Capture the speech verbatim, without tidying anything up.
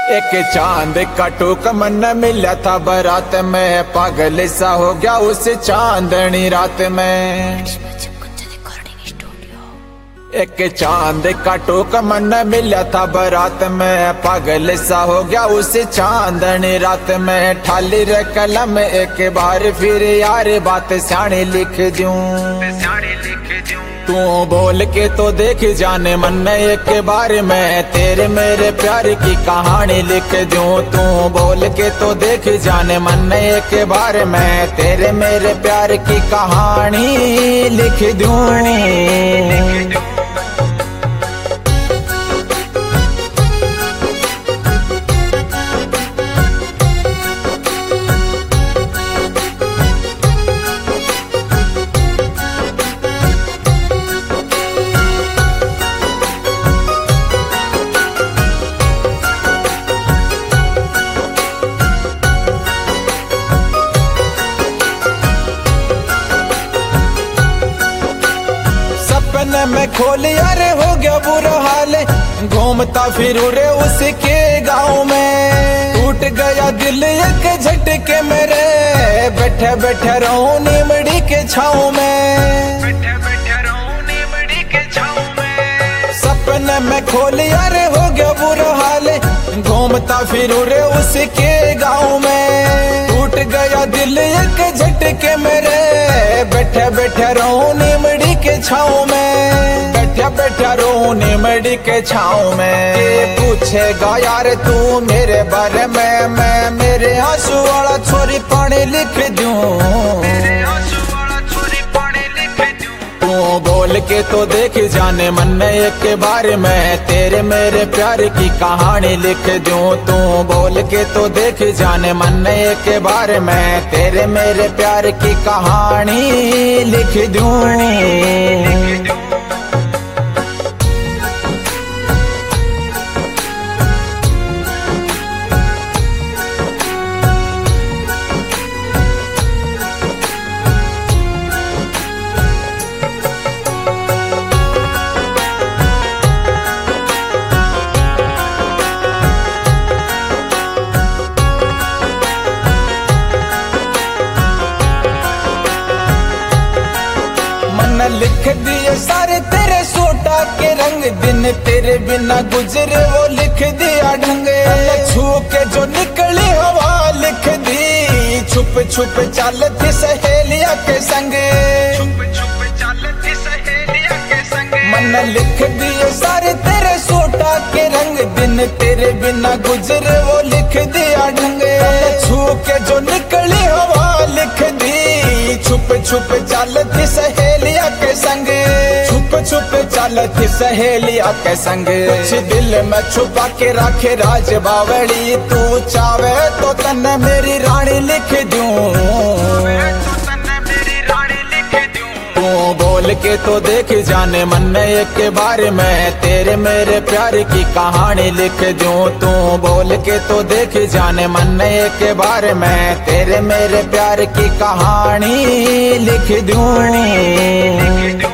एक चांद का टूक मन मिला था बारात में, पागल सा हो गया उस चांदनी रात में। एक चांद का टूक मन मिला था बारात में, पागल सा हो गया उस चांदनी रात में। ठाली रे कलम एक बार फिर यार बात स्याणी लिख दूं, तू बोल के तो देख जाने मन में एक बार मैं तेरे मेरे प्यार की कहानी लिख दूं। तू बोल के तो देख जाने मन में एक बार मैं तेरे मेरे प्यार की कहानी लिख दूं। मैं खोलिया रे हो गया बुरा हाल, घूमता फिरू रे उसके गाँव में। टूट गया दिल एक झटके मेरे, बैठे बैठे रहूं नीमड़ी के छाँव में। बैठे बैठे रहूं नीमड़ी के छाँव में। सपने में खोलिया रे हो गया बुरा हाल, घूमता फिरू रे उसके गाँव में। टूट गया दिल एक झटके मेरे, बैठे बैठे रहूं नीमड़ी के छाँव में। बैठा बैठा रहूं नीमड़ी के छाँव में। ये पूछेगा यार तू मेरे बारे में, मैं मेरे आंसू वाला छोरी पानी लिख दूं। तू बोल के तो देख जाने मन में एक बार मैं तेरे मेरे प्यार की कहानी लिख दूं। तू बोल के तो देख जाने मन में एक बार मैं तेरे मेरे प्यार की कहानी लिख दूं। लिख दिए सारे तेरे सोटा के रंग, दिन तेरे बिना गुजरे वो लिख दिया ढंग। छू के जो निकली हवा लिख दी, छुप छुप चल थी सहेलिया के संग। छुप छुप चल थी सहेलिया के संग। मन लिख दिए सारे तेरे सोटा के रंग, दिन तेरे बिना गुजरे वो लिख दिया ढंग। छू के जो निकली हवा लिख दी, छुप छुप चल थी सहेलिया के संग। छुप छुप चल थी सहेलिया के संग। कुछ दिल में छुपा के रखे राज बावड़ी, तू चावे तो तन्ने मेरी रानी लिख दूं। तू बोल के तो देख जाने मन में एक बार मैं तेरे मेरे प्यार की कहानी लिख दूं। तू बोल के तो देख जाने मन में एक बार मैं तेरे मेरे प्यार की कहानी लिख दूं।